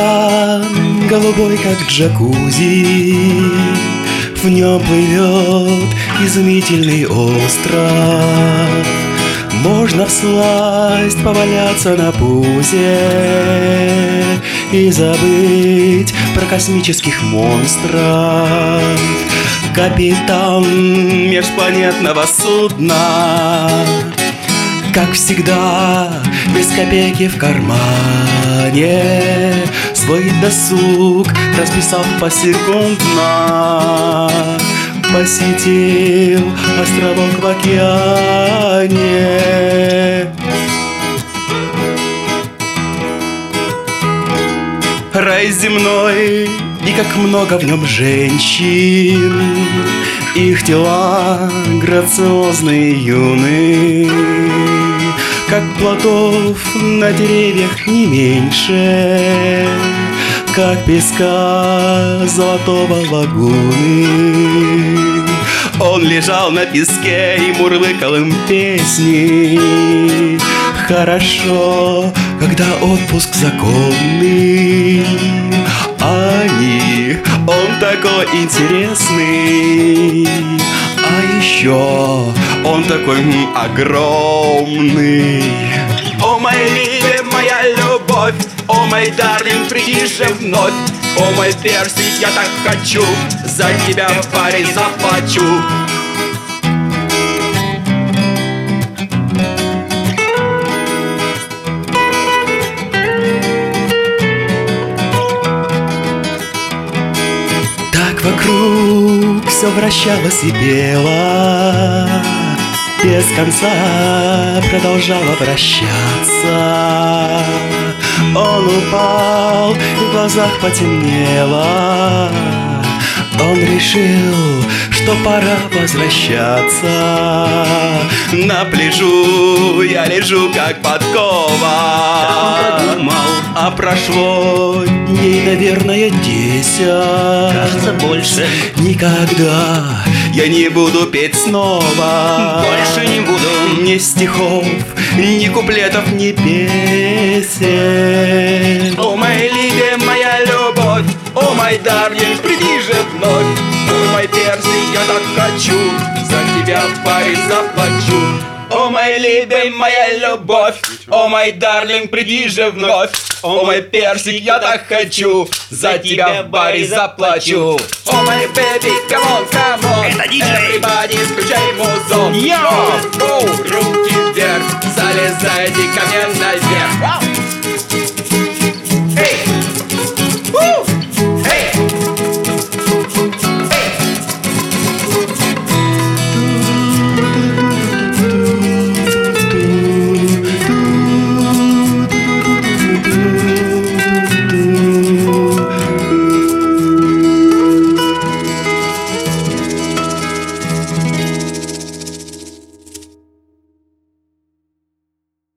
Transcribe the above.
океан голубой, как джакузи, в нем плывет изумительный остров. Можно всласть поваляться на пузе и забыть про космических монстров. Капитан межпланетного судна, как всегда, без копейки в кармане, свой досуг расписав посекундно, посетил островок в океане. Рай земной, и как много в нем женщин, их тела грациозные и юны, как плотов на деревьях не меньше, как песка золотого лагуны. Он лежал на песке и мурлыкал им песни. Хорошо, когда отпуск законный, он такой интересный, а еще он такой огромный. О, моя Ливия, моя любовь, о, мой дарлинг, приди же вновь. О, мой персик, я так хочу, за тебя в паре заплачу. Так вокруг все вращалось и пело, без конца продолжало вращаться. Он упал, и в глазах потемнело. Он решил, что пора возвращаться. На пляжу я лежу, как подкова. А прошло дней, наверное, 10. Кажется, больше. Никогда я не буду петь снова. Больше не буду. Ни стихов, ни куплетов, ни песен. О, моя Ливия, моя любовь, о, мой дарлинг, приди же вновь. О, мой персик, я так хочу, за тебя в паре заплачу. О, моя Ливия, моя любовь, о, мой дарлинг, приди же вновь. О, мой персик, я так хочу, за тебя в баре заплачу. О, мой бэби, камон, камон, это диджей. Everybody, включай музон. Руки вверх, залезайте ко мне наверх.